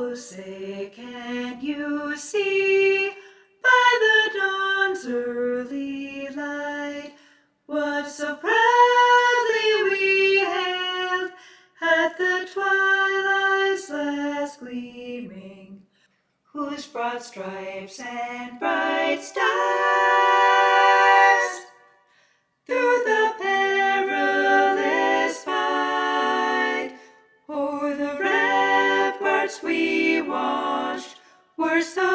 Oh, say, can you see by the dawn's early light what so proudly we hailed at the twilight's last gleaming, whose broad stripes and bright stars through the perilous fight o'er the ramparts we watched were so